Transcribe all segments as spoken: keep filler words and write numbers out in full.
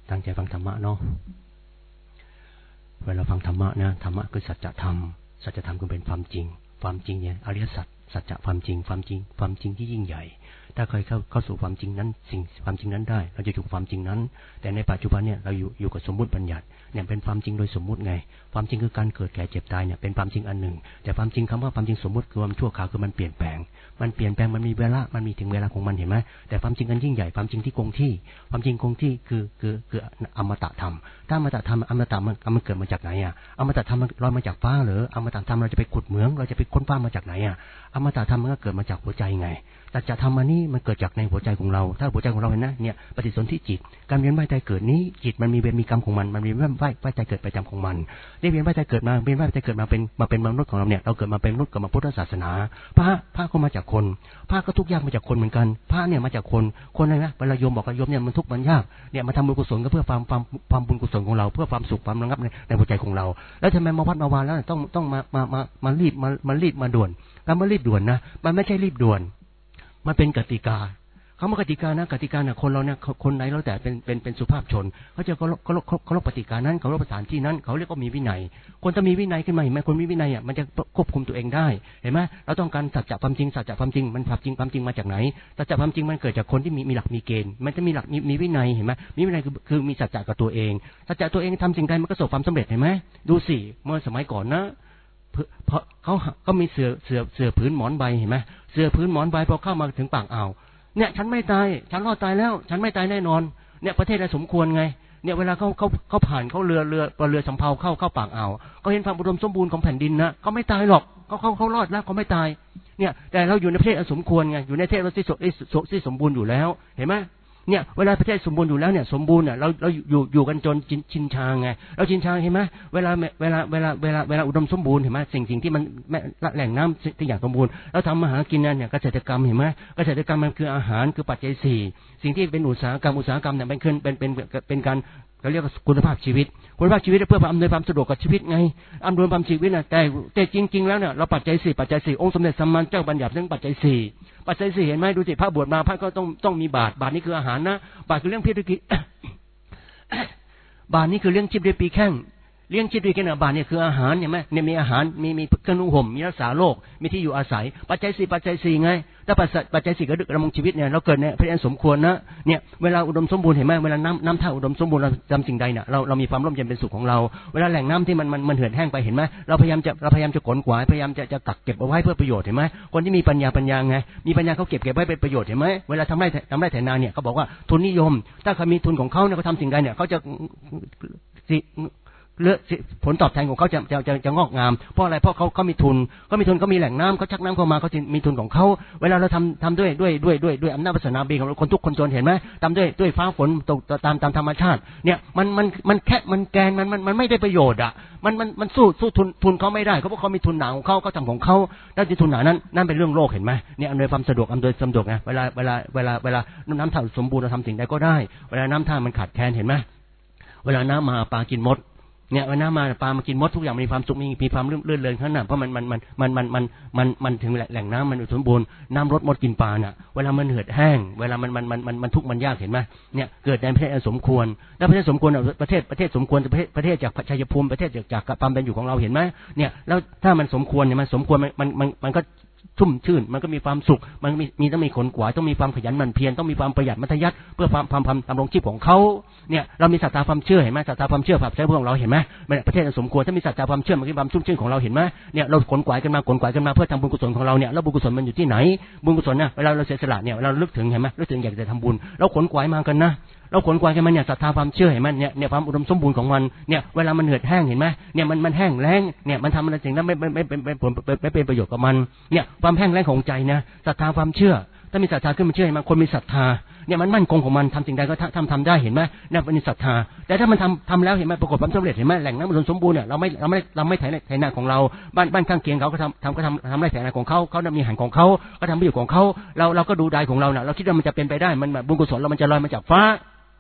ตั้งใจฟังธรรมะเนาะเวลาฟังธรรมะนะธรรมะคือสัจธรรมสัจธรรมคือเป็นความจริงความจริงเนี่ยอริยสัจสัจจะความจริงความจริงความจริงที่ยิ่งใหญ่ถ้าเคยเข้าเข้าสู่ความจริงนั้นสิ่งความจริงนั้นได้เราจะอยู่ความจริงนั้นแต่ในปัจจุบันเนี่ยเราอยู่อยู่กับสมมุติบัญญัติเนี่ยเป็นความจริงโดยสมมุติไงความจริงคือการเกิดแก่เจ็บตายเนี่ยเป็นความจริงอันหนึ่งแต่ความจริงคำว่าความจริงสมมุติคือความชั่วคราวคือมันเปลี่ยนแปลงมันเปลี่ยนแปลงมันมีเวลามันมีถึงเวลาของมันเห็นไหมแต่ความจริงอันยิ่งใหญ่ความจริงที่คงที่ความจริงคงที่คือคือคืออมตะธรรมถ้าอมตะธรรมอมตะมันมันเกิดมาจากไหนอ่ะอมตะธรรมมันลอยมาจากฟ้าหรืออมตะธรรมเราจะไปขุดเหมืองเราจะไปค้นฟ้ามาจากไหนอ่ะอมตะธรรมมันก็เกิดมาจากหัวใจไงแต่จะทำมานี่มันเกิดจากในหัวใจของเราถ้าหัวใจของเราเห็นนะเนี่ยปฏิสนธิจิตการเวียนว่ายตายเกิดนี้จิตมันมีเวรมีกรรมของมันมันมีเวียนว่ายว่ายตายเกิดประจำของมันได้เวียนว่ายตายเกิดมาเวียนว่ายตายเกิดมาเป็นมาเป็นมนุษย์ของเราเนี่ยเราเกิดมาเป็นมนุษย์กับมาพุทธศาสนาพระพระก็มาจากคนพระก็ทุกข์ยากมาจากคนเหมือนกันพระเนี่ยมาจากคนคนอะไรนะเวลาโยมบอกว่าโยมเนี่ยมันทุกข์มันยากเนี่ยมาทำบุญกุศลก็เพื่อความความความบุญกุศลของเราเพื่อความสุขความระงับในในหัวใจของเราแล้วทำไมมาวัดมาวานแล้วต้องต้องมามามามารีบมามารีบมาด่วนการมารีบด่วนนะมันไม่ใช่รีบด่วนมันเป็นกติกาคำว่ากติกานะกติกาเนี่ยคนเราเนี่ยคนไหนแล้วแต่เป็นเป็นเป็นสุภาพชนเขาจะเคารพเคารพเคารพกติกานั้นเคารพสถานที่นั้นเขาเรียกว่ามีวินัยคนถ้ามีวินัยขึ้นมาเห็นไหมคนมีวินัยอ่ะมันจะควบคุมตัวเองได้เห็นไหมเราต้องการสัจจะความจริงสัจจะความจริงมันความจริงความจริงมาจากไหนสัจจะความจริงมันเกิดจากคนที่มีมีหลักมีเกณฑ์มันจะมีหลักมีมีวินัยเห็นไหมมีวินัยคือคือมีสัจจะกับตัวเองสัจจะตัวเองทำสิ่งใดมันก็ประสบความสำเร็จเห็นไหมดูสิเมื่อสมัยก่อนนะเพราะเขาเขามีเสือเสือเสือพื้นหมอนใบเห็นไหมเสือพื้นหมอนใบพอเข้ามาถึงปากอ่าวเนี่ยฉันไม่ตายฉันรอดตายแล้วฉันไม่ตายแน่นอนเนี่ยประเทศอะไรสมควรไงเนี่ยเวลาเขาเขาเขาผ่านเขาเรือเรือเรือสำเภาเข้าเข้าปากอ่าวเขาเห็นความอุดมสมบูรณ์ของแผ่นดินนะเขาไม่ตายหรอกเขาเขาเขารอดแล้วเขาไม่ตายเนี่ยแต่เราอยู่ในประเทศสมควรไงอยู่ในประเทศที่ที่สมบูรณ์อยู่แล้วเห็นไหมเนี่ยเวลาประเทศสมบูรณ์อยู่แล้วเนี่ยสมบูรณ์เนี่ยเราเราอยู่อยู่กันจนชินชาไงเราชินชาเห็นไหมเวลาเวลาเวลาเวลาเวลาอุดมสมบูรณ์เห็นไหมสิ่งสิ่งที่มันแหล่งน้ำที่อย่างสมบูรณ์เราทำมาหากินเนี่ยเกษตรกรรมเห็นไหมเกษตรกรรมมันคืออาหารคือปัจจัยสี่สิ่งที่เป็นอุตสาหกรรมอุตสาหกรรมเนี่ยเป็นเป็นเป็นเป็นการเขาเรียกว่าคุณภาพชีวิตคุณภาพชีวิตเพื่ออำนวยความสะดวกกับชีวิตไงอำนวยความชีวิตนะแต่แต่จริงๆแล้วเนี่ยเราปัจจัยสี่ปัจจัยสี่องค์สมเด็จสัมมาสัมพุทธเจ้าบัญญัติเรื่องปัจจัยสี่ปัจจัยสี่เห็นไหมดูสิพระบวชมาพระก็ต้องต้องมีบาตรบาตรนี่คืออาหารนะบาตรคือเรื่องพิธี บาตรนี่คือเรื่องชีพด้วยปีแข้งเลี้ยงชีพด้วยกันบาตรเนี่ยคืออาหารเห็นไหมเนี่ยมีอาหารมีมีเครื่องนุ่งห่มมีรักษาโรคมีที่อยู่อาศัยปัจจัยสี่ปัจจัยสี่ไงถ้าปัจจัยสี่ก็ดำรงชีวิตเนี่ยเราเกิดในประเทศสมควรนะเนี่ยเวลาอุดมสมบูรณ์เห็นไหมเวลาน้ำน้ำท่าอุดมสมบูรณ์เราทำสิ่งใดเนี่ยเราเรามีความร่มเย็นเป็นสุขของเราเวลาแหล่งน้ำที่มันมันมันเหือดแห้งไปเห็นไหมเราพยายามจะเราพยายามจะขนขวายพยายามจะจะกักเก็บเอาไว้เพื่อประโยชน์เห็นไหมคนที่มีปัญญาปัญญาไงมีปัญญาเขาเก็บเก็บไว้เป็นประโยชน์เห็นไหมเวลาทำไร่ทำไร่ไถนาเนี่ยเขาบอกว่าทุนนิยมถ้าเขามีทุนของเขาเนี่ยเขาทำสิ่งใดเนี่ยเขาจะเลือกผลตอบแทนของเขาจะจะจะจะงอกงามเพราะอะไรเพราะเขาเขามีทุนเขามีทุนเขามีแหล่งน้ำเขาชักน้ำเข้ามาเขาจะมีทุนของเขาเวลาเราทำทำด้วยด้วยด้วยด้วยด้วยอำนาจวาสนาบารมีของคนทุกคนจนเห็นไหมทำด้วยด้วยฟ้าฝนตกตามตามธรรมชาติเนี่ยมันมันมันแค่มันแกนมันมันมันไม่ได้ประโยชน์อ่ะมันมันมันสู้สู้ทุนทุนเขาไม่ได้เขาเพราะเขามีทุนหนาของเขาเขาทำของเขาด้านที่ทุนหนานั้นนั่นเป็นเรื่องโลกเห็นไหมเนี่ยอำนวยความสะดวกอำนวยสะดวกไงเวลาเวลาเวลาเวลาน้ำท่าสมบูรณ์เราทำสิ่งใดก็ได้เวลาน้ำท่ามันขาดแคลนเห็นไหมเวลาน้ำมาปลากินมดเนี่ยวันน้ามาปลามากินมดทุกอย่างมีความสุขมีมีความลื่นลื่นเริงทั้งนั้นเพราะมันมันมันมันมันมันมันมันถึงแหล่งน้ำมันสมบูรณ์น้ำรดมดกินปลาน่ะเวลามันเหือดแห้งเวลามันมันมันมันมันทุกข์มันยากเห็นไหมเนี่ยเกิดในประเทศสมควรแล้วประเทศสมควรประเทศประเทศสมควรประเทศประเทศจากชัยภูมิประเทศจากจากความเป็นอยู่ของเราเห็นไหมเนี่ยแล้วถ้ามันสมควรเนี่ยมันสมควรมันมันมันก็ชุ่มชื่นมันก็มีความสุขมันมีมีต้องมีขนขวายต้องมีความขยันหมั่นเพียรต้องมีความประหยัดมัธยัสถ์เพื่อความความความดำรงชีพของเขาเนี่ยเรามีศรัทธาความเชื่อเห็นไหมศรัทธาความเชื่อภาพใช้พวกเราเห็นไหมประเทศสมควรถ้ามีศรัทธาความเชื่อมันคือความชุ่มชื่นของเราเห็นไหมเนี่ยเราขนขวายกันมาขนขวายกันมาเพื่อทำบุญกุศลของเราเนี่ยแล้วบุญกุศลมันอยู่ที่ไหนบุญกุศลเนี่ยเวลาเราเสียสละเนี่ยเราลึกถึงเห็นไหมลึกถึงอยากจะทำบุญเราขนขวายมากันนะเราขนขวายกันมาเนี่ยศรัทธาความเชื่อเห็นไหมเนี่ยเนี่ยความอุดมสมบูรณ์ของมันเนี่ยเวลามันเหือดแห้งเห็นไหมเนี่ยมันมันแห้งแล้งเนี่ยมันทำอะไรสิ่งนั้นไม่ไม่ไม่เป็นผลไม่เป็นประโยชน์กับมันเนี่ยความแห้งแล้งของใจนะศรัทธาความเชื่อถ้ามีศรัทธาขึ้นมาเชื่อมันคนมีศรัทธาเนี่ยมันมั่นคงของมันทำสิ่งใดก็ทำทำได้เห็นไหมเนี่ยมันมีศรัทธาแต่ถ้ามันทำทำแล้วเห็นไหมปรากฏความสำเร็จเห็นไหมแหล่งน้ำอุดมสมบูรณ์เนี่ยเราไม่เราไม่เราไม่ไถไถนาของเราบ้านบ้านข้างเคียงเขาก็ทำทำก็ทำทำไร่ไถนาของเขาเขามีอาหารของเขาก็ทำประโยชน์ของเขาเราเราก็ดูได้ของเราเนี่ยเราคิดว่ามันจะเป็นไปได้มันแบบบุญกุศลเรามันจะลอยมาจากฟ้า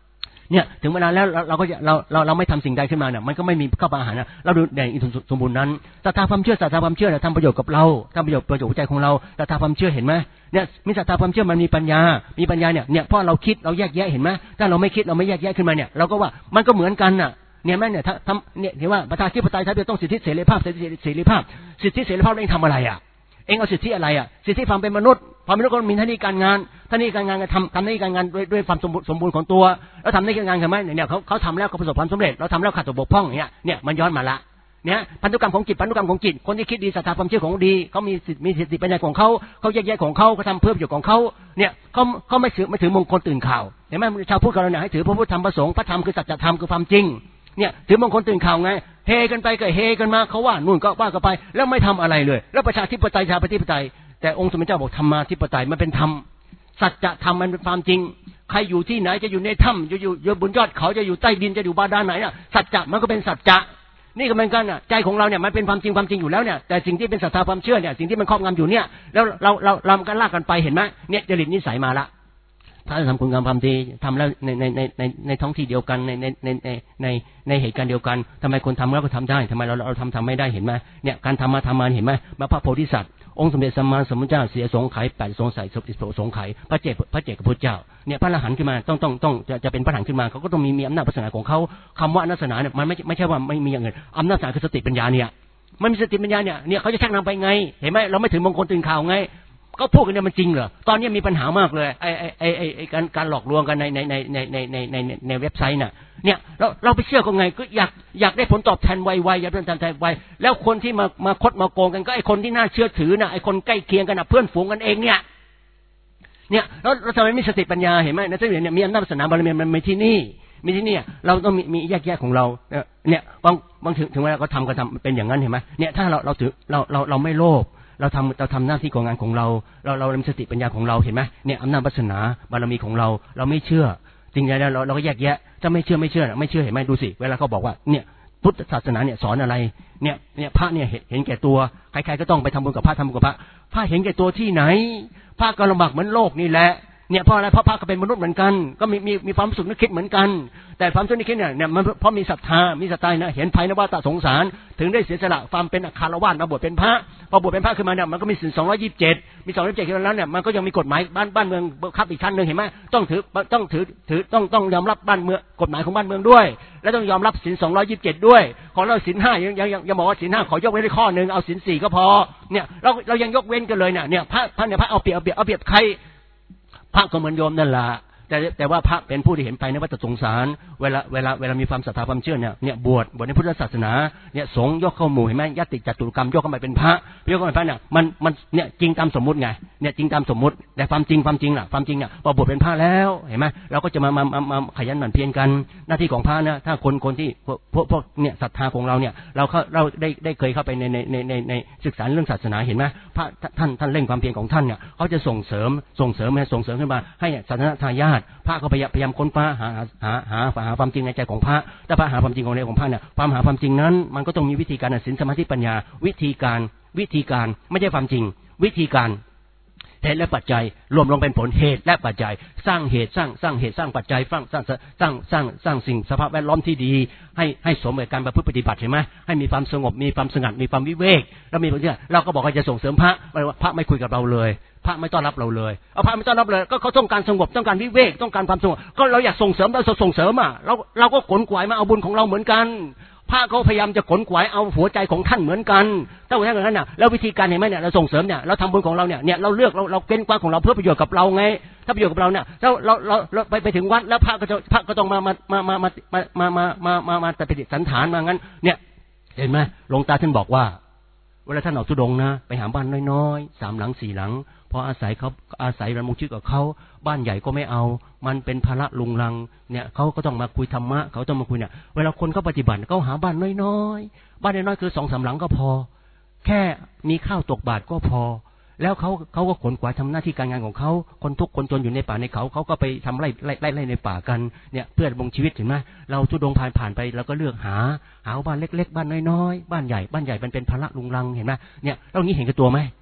เนี่ยถึงเวลาแล้วเราเราก็เราเราเราไม่ทำสิ่งใดขึ้นมาเนี่ยมันก็ไม่มีข้าวปลาอาหารนะเราดูแดงอินทรีย์สมบูรณ์นั้นศรัทธาความเชื่อศรัทธาความเชื่อเนี่ยทำประโยชน์กับเราทำประโยชน์ประโยชน์ใจของเราศรัทธาความเชื่อเห็นไหมเนี่ยมีศรัทธาความเชื่อมันมีปัญญามีปัญญาเนี่ยเนี่ยเพราะเราคิดเราแยกแยะเห็นไหมถ้าเราไม่คิดเราไม่แยกแยะขึ้นมาเนี่ยเราก็ว่ามันก็เหมือนกันน่ะเนี่ยแม่เนี่ยทำเนี่ยเห็นว่าประชาธิปไตยไทยต้องสิทธิเสรีภาพเสรีเสรีภาพสิทธิเสรีภาพเองทำอะไรอ่ะเองเอาสิทธิอะไรอ่ะสิทธิความเป็นมนุษย์ความเป็นมนุษย์ก็มีหน้าที่การงานหน้าที่การงานทำทำหน้าที่การงานด้วยด้วยความสมบูรณ์ของตัวแล้วทำหน้าที่การงานเห็นไหมเนี่ยเขาเขาทำแล้วก็ประสบความสำเร็จเราทำแล้วขาดตกบกพร่องเนี่ยเนี่ยมันย้อนมาละเนี่ยพันธุกรรมของจิตพันธุกรรมของจิตคนที่คิดดีศรัทธาความเชื่อของดีเขามีสิทธิมีสิทธิปัญญาของเขาเขาแยกแยะของเขาเขาทำเพื่อประโยชน์ของเขาเนี่ยเขาเขาไม่ถือไม่ถือมงคลตื่นข่าวเห็นไหมชาวพุทธเราเนี่ยให้ถือพระพุทธธรรมประสงค์พระธรรมคือสัจธรรมคือความจริงเนี่ยถือมงคลตื่นข่าวไงเฮกันไปก็เฮกันมาเขาว่านู่นก็ว่ากันไปแล้วไม่ทำอะไรเลยแล้วประชาธิปไตยชาธิปไตยแต่องค์สมเด็จเจ้าบอกธรรมาธิปไตยมันเป็นธรรมสัจธรรมมันเป็นความจริงใครอยู่ที่ไหนจะอยู่ในถ้ำจะอยู่อยู่บนยอดเขาจะอยู่ใต้ดินจะอยู่บาดาลไหนน่ะสัจจะมันก็เป็นสัจจะนี่ก็เหมือนกันน่ะใจของเราเนี่ยมันเป็นความจริงความจริงอยู่แล้วเนี่ยแต่สิ่งที่เป็นศรัทธาความเชื่อเนี่ยสิ่งที่มันครอบงำอยู่เนี่ยแล้วเราเราเรากันลากกันไปเห็นไหมเนี่ยจริตนิสัยมาละถ้าทำคุณงามความดีทำแล้วในในในในในท้องที่เดียวกันในในในในในในเหตุการณ์เดียวกันทำไมคนทำแล้วก็ทำได้ทำไมเราเราทำทำไม่ได้เห็นไหมเนี่ยการทำมาทำมาเห็นไหมมาพระโพธิสัตว์องค์สมเด็จสัมมาสัมพุทธเจ้าเสียสงไข่แปดสงสัยสบสงไข่พระเจกพระเจกพระพุทธเจ้าเนี่ยพระอรหันต์ขึ้นมาต้องต้องต้องจะจะเป็นพระอรหันต์ขึ้นมาเขาก็ต้องมีมีอำนาจศาสนาของเขาคำว่าอำนาจศาสนาเนี่ยมันไม่ไม่ใช่ว่าไม่มีอย่างอื่นอำนาจศาสนาคือสติปัญญาเนี่ยมันมีสติปัญญาเนี่ยเนี่ยเขาจะชักนำไปไงเห็นไหมเราไม่ถึงมงคลตื่นข่าวไงก็พูดกันเนี่ยมันจริงเหรอตอนนี้มีปัญหามากเลยไอ้ไอ้ไอ้ไอ้ไอ้การการหลอกลวงกันในในในในในในในในเว็บไซต์น่ะเนี่ยเราเราไปเชื่อกันไงก็อยากอยากได้ผลตอบแทนไวๆอยากได้ผลตอบแทนไวแล้วคนที่มามาคดมาโกงกันก็ไอ้คนที่น่าเชื่อถือน่ะไอ้คนใกล้เคียงกันน่ะเพื่อนฝูงกันเองเนี่ยเนี่ยแล้วเราทำไมไม่สติปัญญาเห็นไหมในที่นี้เนี่ยมีอำนาจศาสนาบารมีมันมีที่นี่มีที่นี่เราต้องมีมีแยกแยะของเราเนี่ยบางบางถึงถึงเวลาเขาทำกันทำเป็นอย่างนั้นเห็นไหมเนี่ยถ้าเราเราถือเราเราเราไม่โลภเราทำเราทำหน้าที่ของงานของเราเราเรามีสติปัญญาของเราเห็นไหมเนี่ยอำนาจวาสนาบารมีของเราเราไม่เชื่อจริงๆแล้วเราเราก็แยกแยะถ้าไม่เชื่อไม่เชื่อไม่เชื่อเห็นไหมดูสิเวลาเขาบอกว่าเนี่ยพุทธศาสนาเนี่ยสอนอะไรเนี่ยเนี่ยพระเนี่ยเห็นแก่ตัวใครๆก็ต้องไปทำบุญกับพระทำบุญกับพระพระเห็นแก่ตัวที่ไหนพระก็ลำบากเหมือนโลกนี่แหละเนี่ยเพราะอะไรเพราะพระก็เป็นมนุษย์เหมือนกันก็มีมีมีความสุขนึกคิดเหมือนกันแต่ความสุขนึกคิดเนี่ยเนี่ยมันเพราะมีศรัทธามีศรัทธานะเห็นภัยในวัฏสงสารถึงได้เสียสละความเป็นคารวะมาบวชเป็นพระพอบวชเป็นพระขึ้นมาเนี่ยมันก็มีศีลสองร้อยยี่สิบเจ็ดมีสองร้อยยี่สิบเจ็ดแล้วเนี่ยมันก็ยังมีกฎหมายบ้านบ้านเมืองบังคับอีกชั้นนึงเห็นไหมต้องถือต้องถือถือต้องต้องยอมรับบ้านเมืองกฎหมายของบ้านเมืองด้วยและต้องยอมรับศีลสองร้อยยี่สิบเจ็ดด้วยของเราศีลห้ายังยังยังบอกว่าศีลห้าขอยกเว้นได้ข้อนึงเอาศีลสี่ก็พอเนี่ยเราเรายังยกเว้นกันเลยเนี่ยเนี่ยพระพระเนี่ยพระเอาเปรียบเอาเปรียบเอาเปรียบใครพระก็เหมือนโยมนั่นแหละแต่แต่ว่าพระเป็นผู้ที่เห็นภัยในวัฏสงสารเวลาเวลาเวลามีความศรัทธาความเชื่อเนี่ยเนี่ยบวชบวชในพุทธศาสนาเนี่ยสงฆ์ยกเข้าหมู่เห็นไหมญาติจัตุรกรรมยกเข้าไปเป็นพระยกเข้าไปเป็นพระเนี่ยมันมันเนี่ยจริงตามสมมุติไงเนี่ยจริงตามสมมุติแต่ความจริงความจริงล่ะความจริงเนี่ยพอบวชเป็นพระแล้วเห็นไหมเราก็จะมามามาขยันหมั่นเพียรกันหน้าที่ของพระนะถ้าคนคนที่พวกพวกเนี่ยศรัทธาของเราเนี่ยเราเข้าเราได้ได้เคยเข้าไปในในในในในศึกษาเรื่องศาสนาเห็นไหมพระท่านท่านเร่งความเพียรของท่านเนี่ยเขาจะส่งเสริมส่งเสริมให้ส่งเสริมขึ้นมาให้ศาสนาทายาทพระก็พยายามพยายามค้นคว้าหาหาหาหาความจริงในใจของพระถ้าพระหาความจริงของในของพระเนี่ยความหาความจริงนั้นมันก็ต้องมีวิธีการศีลสมาธิปัญญาวิธีการวิธีการไม่ใช่ความจริงวิธีการเหตุและปัจจัยรวมลงเป็นผลเหตุและปัจจัยสร้างเหตุสร้างสร้างเหตุสร้างปัจจัยสร้างสร้างสร้างสร้างสร้างสิ่งสภาพแวดล้อมที่ดีให้ให้สมกับการประพฤติปฏิบัติเห็นไหมให้มีความสงบมีความสงัดมีความวิเวกแล้วมีเนี่ยเราก็บอกว่าจะส่งเสริมพระพระไม่คุยกับเราเลยพระไม่ต้อนรับเราเลยเอาพระไม่ต้อนรับเลยก็เขาต้องการสงบต้องการวิเวกต้องการความสงบก็เราอยากส่งเสริมเราส่งเสริมอ่ะเราเราก็ขนขวายมาเอาบุญของเราเหมือนกันพระเขาพยายามจะขนขวายเอาหัวใจของท่านเหมือนกันถ้าหัวใจของท่านน่ะแล้ววิธีการเห็นไหมเนี่ยเราส่งเสริมเนี่ยเราทำบุญของเราเนี่ยเนี่ยเราเลือกเราเราเก้นกว้างของเราเพื่อประโยชน์กับเราไงถ้าประโยชน์กับเราเนี่ยเราเราเราไปไปถึงวัดแล้วพระก็จะพระก็ต้องมามามามามามามามามามาแต่ปฏิสันฐานมางั้นเนี่ยเห็นไหมหลวงตาท่านบอกว่าเวลาท่านออกธุดงค์นะไปหาบ้านน้อยๆสามหลังสี่หลังพออาศัยเขาอาศัยระมุงชื่อกับเขาบ้านใหญ่ก็ไม่เอามันเป็นภาระลุงลังเนี่ยเขาก็ต้องมาคุยธรรมะเขาต้องมาคุยเนี่ยเวลาคนเขาปฏิบัติเขาหาบ้านน้อยๆบ้านน้อยๆคือสองสามหลังก็พอแค่มีข้าวตกบาตรก็พอแล้วเขาเขาก็ขนขวายทำหน้าที่การงานของเขาคนทุกคนจนอยู่ในป่าในเขาเขาก็ไปทำไร่ไร่ไร่ในป่ากันเนี่ยเพื่อดำรงชีวิตเห็นไหมเราทุดงผ่านผ่านไปเราก็เลือกหาหาบ้านเล็กๆบ้านน้อยๆบ้านใหญ่บ้านใหญ่มันเป็นภาระลุงลังเห็นไหมเนี่ยเรานี้เห็นกับตัวไหม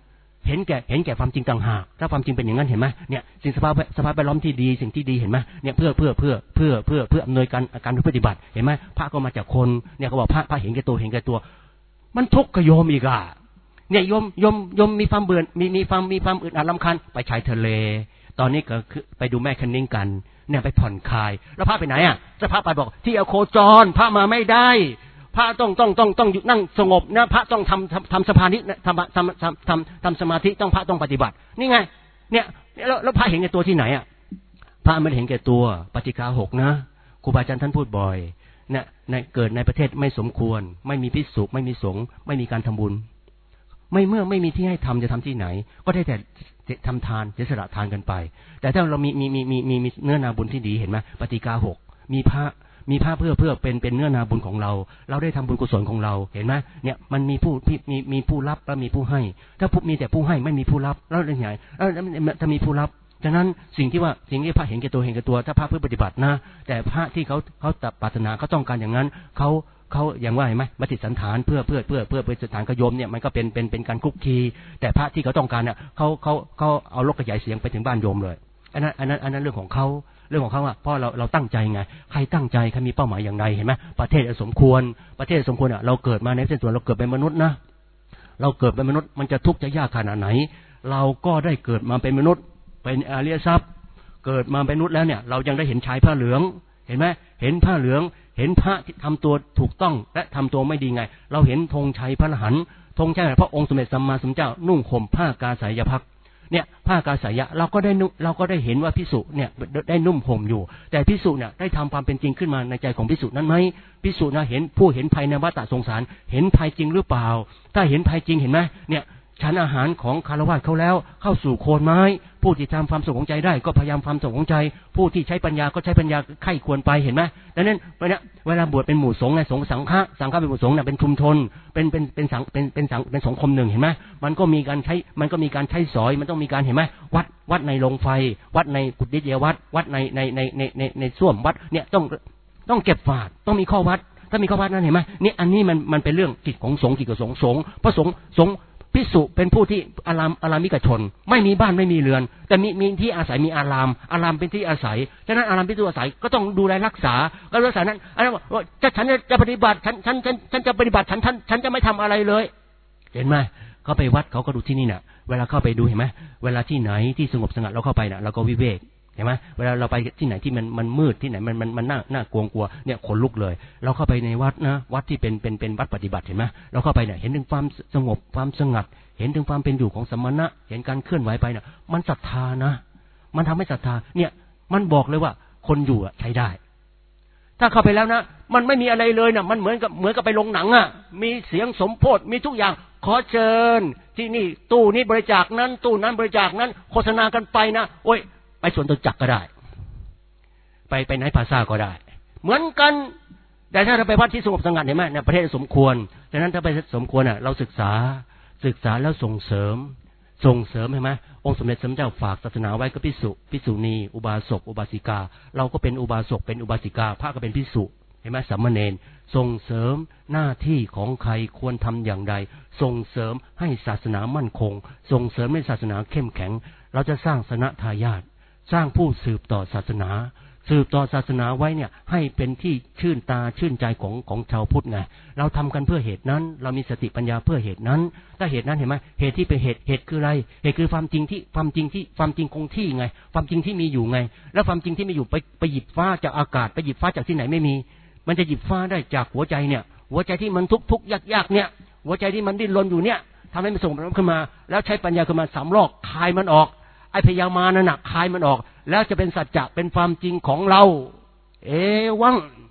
เห็นแก่เห็นแก่ความจริงต่างหากถ้าความจริงเป็นอย่างนั้นเห็นไหมเนี่ยสิ่งสภาพสภาพแวดล้อมที่ดีสิ่งที่ดีเห็นไหมเนี่ยเพื่อเพื่อเพื่อเพื่อเพื่อเพื่ออำนวยการการปฏิบัติเห็นไหมพระก็มาจากคนเนี่ยเขาบอกพระพระเห็นแก่ตัวเห็นแก่ตัวมันทุกข์กับโยมอีกอ่ะเนี่ยโยมโยมโยมมีความเบื่อมีมีความมีความอึดอัดรำคาญไปชายทะเลตอนนี้ก็คือไปดูแม่คันนิ่งกันเนี่ยไปผ่อนคลายแล้วพระไปไหนอ่ะจะพระไปบอกที่อโคจรพระมาไม่ได้พระต้องต้องต้องต้องนั่งสงบนะพระต้องทำทำทำสมาธิทำทำทำทำทำสมาธิต้องพระต้องปฏิบัตินี่ไงเนี่ยแล้วแล้วพระเห็นแก่ตัวที่ไหนอ่ะพระไม่เห็นแก่ตัวปฏิฆาหกนะครูบาอาจารย์ท่านพูดบ่อยเนี่ยในเกิดในประเทศไม่สมควรไม่มีภิกษุไม่มีสงฆ์ไม่มีการทำบุญไม่เมื่อไม่มีที่ให้ทำจะทำที่ไหนก็ได้แต่ทำทานเสียสละทานกันไปแต่ถ้าเรามีมีมีมีมีเนื้อนาบุญที่ดีเห็นไหมปฏิฆาหกมีพระมีพระเพื่อเพื่อเป็นเป็นเนื้อนาบุญของเราเราได้ทำบุญกุศลของเราเห็นไหมเนี่ยมันมีผู้มีมีผู้รับและมีผู้ให้ถ้าผู้มีแต่ผู้ให้ไม่มีผู้รับแล้วยังไงแล้วจะมีผู้รับฉะนั้นสิ่งที่ว่าสิ่งที่พระเห็นแก่ตัวเห็นแก่ตัวถ้าพระเพื่อปฏิบัตินะแต่พระที่เขาเขาปรารถนาเขาต้องการอย่างนั้นเขาเขาอย่างว่าเห็นไหมมติสันฐานเพื่อเพื่อเพื่อเพื่อเป็นสถานกโยมเนี่ยมันก็เป็นเป็นเป็นการคุกคีแต่พระที่เขาต้องการเนี่ยเขาเขาเขาเอาลกขยายเสียงไปถึงบ้านโยมเลยอันนั้นอันนั้นอันนั้นเรื่องของเขาเรื่องของเขาอ่ะเพราะเราเราตั้งใจไงใครตั้งใจใครมีเป้าหมายอย่างไรเห็นไหมประเทศสมควรประเทศสมควรอ่ะเราเกิดมาในเส้นส่วนเราเกิดเป็นมนุษย์นะเราเกิดเป็นมนุษย์มันจะทุกข์จะยากขนาดไหนเราก็ได้เกิดมาเป็นมนุษย์เป็นอริยทรัพย์เกิดมาเป็นมนุษย์แล้วเนี่ยเรายังได้เห็นชายผ้าเหลืองเห็นไหมเห็นผ้าเหลืองเห็นพระที่ทำตัวถูกต้องและทำตัวไม่ดีไงเราเห็นธงชัยพระอรหันต์ธงชัยพระองค์สมเด็จสัมมาสัมพุทธเจ้านุ่งห่มผ้ากาสายภักดิ์เนี่ยผ้ากาสายะเราก็ได้เราก็ได้เห็นว่าภิกษุเนี่ยได้นุ่มห่มอยู่แต่ภิกษุเนี่ยได้ทำความเป็นจริงขึ้นมาในใจของภิกษุนั้นไหมภิกษุนะเห็นผู้เห็นภัยในวัฏสงสารเห็นภัยจริงหรือเปล่าถ้าเห็นภัยจริงเห็นไหมเนี่ยฉันอาหารของคารวะเขาแล้วเข้าสู่โคนไม้ผู้ที่ทำความสุขของใจได้ก็พยายามความสุขของใจผู้ที่ใช้ปัญญาก็ใช้ปัญญาไข้ควรไปเห็นไหมดังนั้นเวลาบวชเป็นหมู่สงฆ์ไงสงฆ์สังฆะสังฆะเป็นหมู่สงฆ์เนี่ยเป็นชุมชนเป็นเป็นเป็นสังเป็นเป็นสังเป็นสังคมหนึ่งเห็นไหมมันก็มีการใช้มันก็มีการใช้สอยมันต้องมีการเห็นไหมวัดวัดในโรงไฟวัดในกุฏิเดียวัดวัดในในในในในในส้วมวัดเนี่ยต้องต้องเก็บฝาดต้องมีข้อวัดถ้ามีข้อวัดนั้นเห็นไหมนี่อันนี้มันมันเป็นเรื่องกิจของสงฆ์กิจของสงฆ์สงฆ์พระสงฆ์สงฆ์ภิกษุเป็นผู้ที่อารามอารามิกชนไม่มีบ้านไม่มีเรือนแต่มีมีที่อาศัยมีอารามอารามเป็นที่อาศัยฉะนั้นอารามเป็นที่อาศัยก็ต้องดูแลรักษาก็รักษานั้นอันนั้นว่าจะฉันจะปฏิบัติฉันฉันฉันฉันจะปฏิบัติฉันฉันฉันจะไม่ทำอะไรเลยเห็นไหมเขาไปวัดเขาก็ดูที่นี่น่ะเวลาเข้าไปดูเห็นไหมเวลาที่ไหนที่สงบสงัดเราเข้าไปน่ะเราก็วิเวกเห็นไหมเวลาเราไปที่ไหนที่มันมันมืดที่ไหนมันมันมันน่าน่ากลัวกลัวเนี่ยขนลุกเลยเราเข้าไปในวัดนะวัดที่เป็นเป็นเป็นวัดปฏิบัติเห็นไหมเราเข้าไปเนี่ยเห็นถึงความสงบความสงัดเห็นถึงความเป็นอยู่ของสมณะเห็นการเคลื่อนไหวไปเนี่ยมันศรัทธานะมันทำให้ศรัทธาเนี่ยมันบอกเลยว่าคนอยู่อ่ะใช้ได้ถ้าเข้าไปแล้วนะมันไม่มีอะไรเลยนะมันเหมือนกับเหมือนกับไปลงหนังอ่ะมีเสียงสมโพธิมีทุกอย่างขอเชิญที่นี่ตู้นี้บริจาคนั้นตู้นั้นบริจาคนั้นโฆษณากันไปนะโอ้ยไปสวนตุจักรก็ได้ไปไปไหนพาซ่าก็ได้เหมือนกันแต่ถ้าเราไปวัดที่สงบสงัดเห็นไหมในประเทศสมควรดังนั้นถ้าไปสมควรอ่ะเราศึกษาศึกษาแล้วส่งเสริมส่งเสริมเห็นไหมองค์สมเด็จสมเด็จเจ้าฝากศาสนาไว้ก็ภิกษุภิกษุณีอุบาสกอุบาสิกาเราก็เป็นอุบาสกเป็นอุบาสิกาพระก็เป็นภิกษุเห็นไหมสามเณรส่งเสริมหน้าที่ของใครควรทำอย่างไรส่งเสริมให้ศาสนามั่นคงส่งเสริมให้ศาสนาเข้มแข็งเราจะสร้างสนทายาทสร้างผู้สืบต่อศาสนาสืบต่อศาสนาไว้เนี่ยให้เป็นที่ชื่นตาชื่นใจของของชาวพุทธไงเราทำกันเพื่อเหตุนั้นเรามีสติปัญญาเพื่อเหตุนั้นถ้าเหตุนั้นเห็นไหมเหตุที่เป็นเหตุเหตุคืออะไรเหตุคือความจริงที่ความจริงที่ความจริงคงที่ไงความจริงที่มีอยู่ไงแล้วความจริงที่มีอยู่ไปไปหยิบฟ้าจากอากาศไปหยิบฟ้าจากที่ไหนไม่มีมันจะหยิบฟ้าได้จากหัวใจเนี่ยหัวใจที่มันทุกทุกยากยากเนี่ยหัวใจที่มันดิ้นรนอยู่เนี่ยทำให้มันส่งมันขึ้นมาแล้วใช้ปัญญาขึ้นมาสามรอบคายมันออกไอ้พยามานั่นน่ะคายมันออกแล้วจะเป็นสัจจะเป็นความจริงของเราเอวัง